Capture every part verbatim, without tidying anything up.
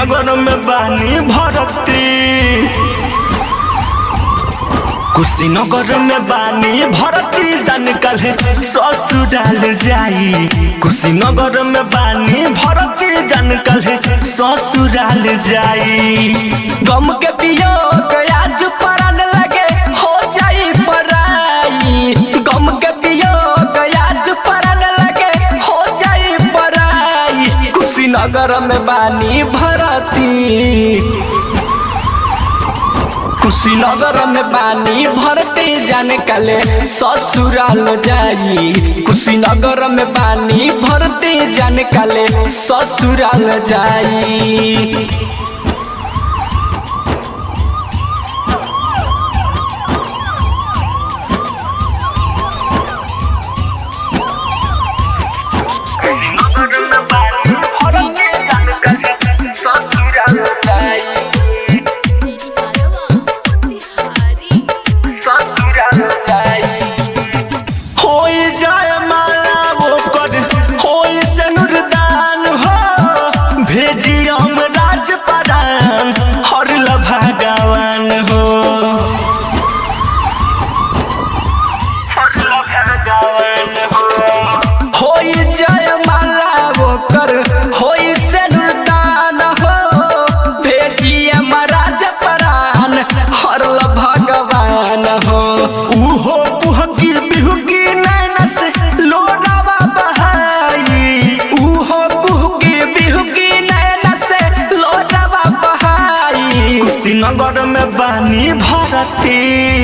कुशीनगर में बानी भरती कुशीनगर में बानी भरती जान कल ससुराल जाई कुशीनगर में बानी भरती जान कल ससुराल जाई गम के पियो आज परान लगे हो जाई पराई गम के पियो आज परान लगे हो जाई पराई कुशीनगर में बानी भरती कुशीनगर में बानी भरती जान कले ससुराल जाई कुशीनगर में बानी भरती जान कले ससुराल जाई कुशीनगर में बानी भरती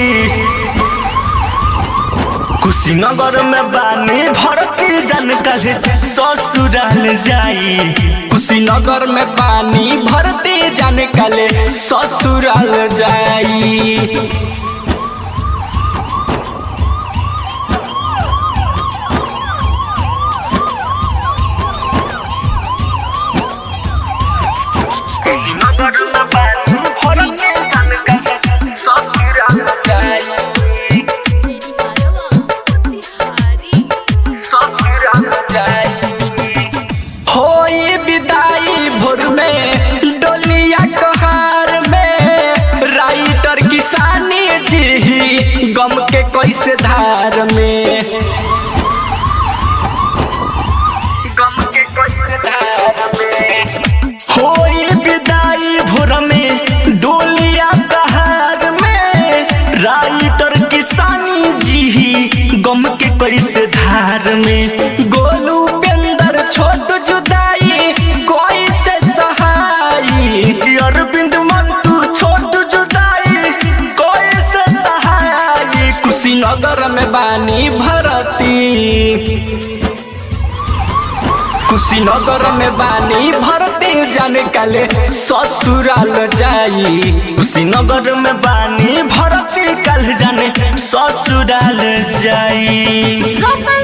कुशीनगर में बानी भरती जान कल ससुराल जाई कुशीनगर में बानी भरती जान कल ससुराल जाई गम के कैसे धार में गम के कैसे धार में होई विदाई भोर में डोलिया कहार में राइटर किसानी जी गम के कैसे धार में गोलू पेंदर छोट जुदाई कैसे सहाई अरविंद मंटू छोट जुदाई कैसे सहाई कुशीनगर में बानी भरती कुशीनगर में बानी भरती जान कले ससुराल जाई कुशीनगर में बानी भरती कल जाने ससुराल जाई।